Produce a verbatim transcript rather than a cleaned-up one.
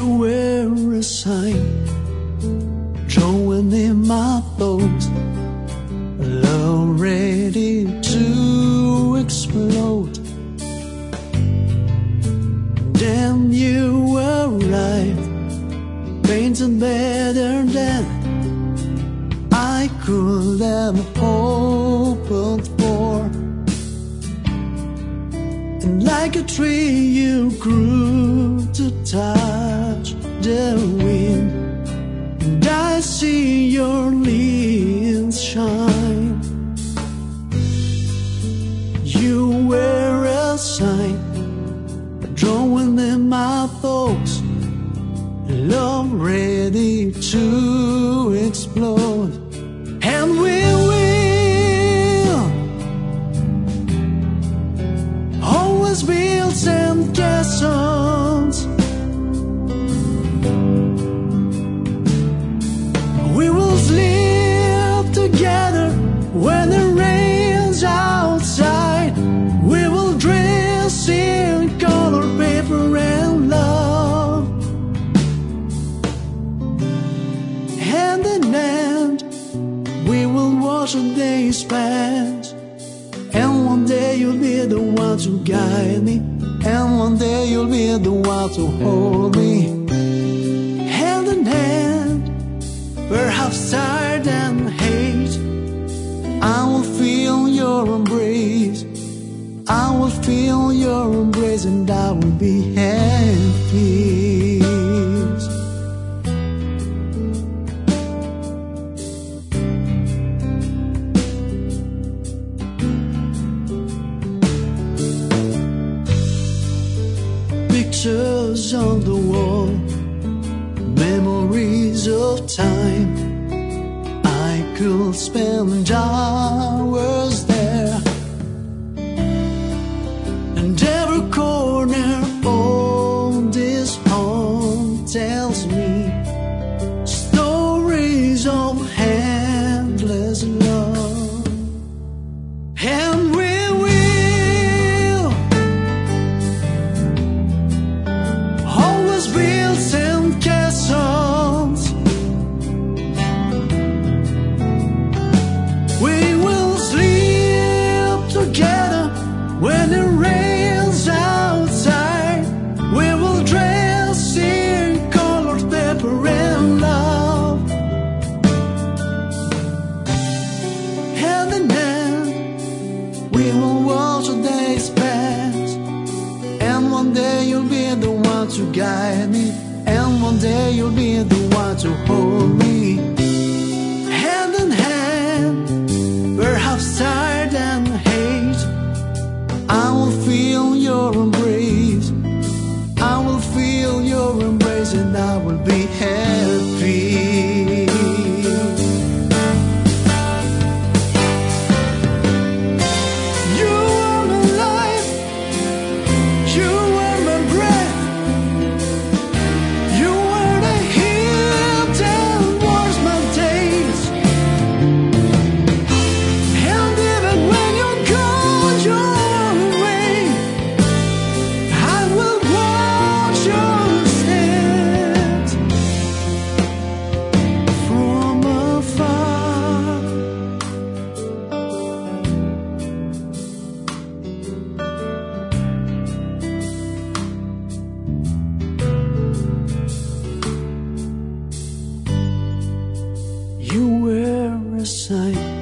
You were a sign drawn in my thoughts, love ready to explode. Then you arrived, painted better than I could have hoped for. And like a tree you grew to touch the wind, and I see your leaves shine. You were a sign drawn in my thoughts, love ready to explode. And we will always build sand castles. We will sleep together when the rain's outside. We will dress in color, paper and love. Hand in hand we will watch the days pass, and one day you'll be the one to guide me, and one day you'll be the one to hold me. Hand in hand, perhaps tired and hate, I will feel your embrace, I will feel your embrace, and I will be happy. Pictures on the wall, memories of time. I could spend hours there, and every corner of this home tells me stories of endless love. And we will always build sand castles. We will sleep together when the rain's outside. We will dress in colored paper and love. Hand in hand, we will watch the days pass, and one day you'll be the one to guide me, and one day you'll be the one to hold me. Hand in hand, perhaps tired and hate, I will feel your embrace, I will feel your embrace, and I will be happy. You are my life, you are my breath, you are the heat that warms my days. And even when you're gone, you're away, I will watch your steps from afar. You were a sign